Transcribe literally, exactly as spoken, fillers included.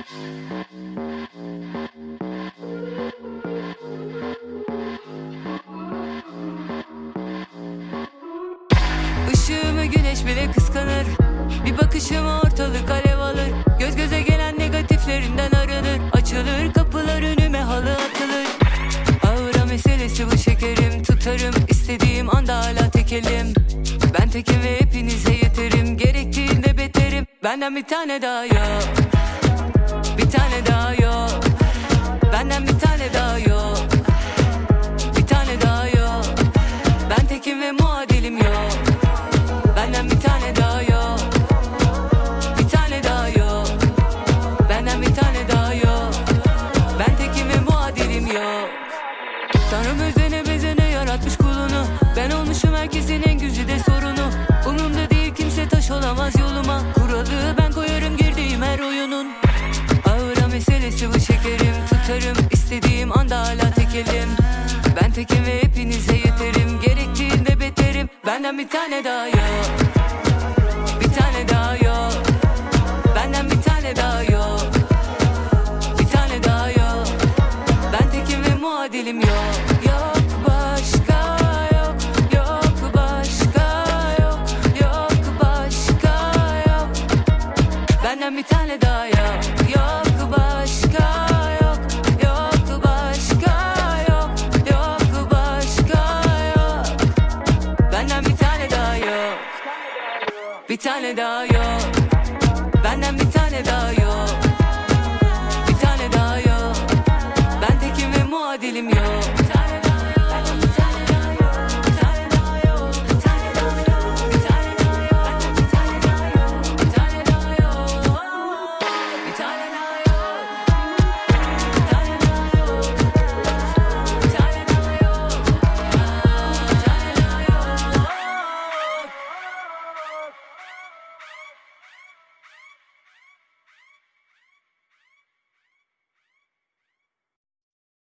Işığımı güneş bile kıskanır. Bir bakışıma ortalık alev alır. Göz göze gelen negatiflerinden arınır. Açılır kapılar önüme, halı atılır. Aura meselesi bu şekerim. Tutarım istediğim anda hala tekelim. Ben tekim ve hepinize yeterim. Gerektiğinde beterim. Benden bir tane daha yok. Bir tane daha yok. Benden bir tane daha yok. Bir tane daha yok. Ben tekim ve muadilim yok. Benden bir tane daha yok. Bir tane daha yok. Benden bir tane daha yok. Ben tekim ve muadilim yok. Tanrım özene bezene yaratmış kulunu. Ben olmuşum herkesin en güzide sorunu. Umurumda değil kimse taş olamaz yoluma. Kuralı ben koyarım girdiğim her oyunun. Aura meselesi bu şekerim. Tutarım istediğim anda hala tekelim. Ben tekim ve hepinize yeterim. Gerektiğinde beterim. Benden bir tane daha yok. Bir tane daha yok. Benden bir tane daha yok. Bir tane daha yok. Ben tekim ve muadilim yok. Yok başka yok. Yok başka yok. Yok başka yok. Benden bir tane daha yok. Yok başka yok. Yok başka yok. Yok başka yok. Benden bir tane daha yok. Bir tane daha yok. Benden bir tane daha yok.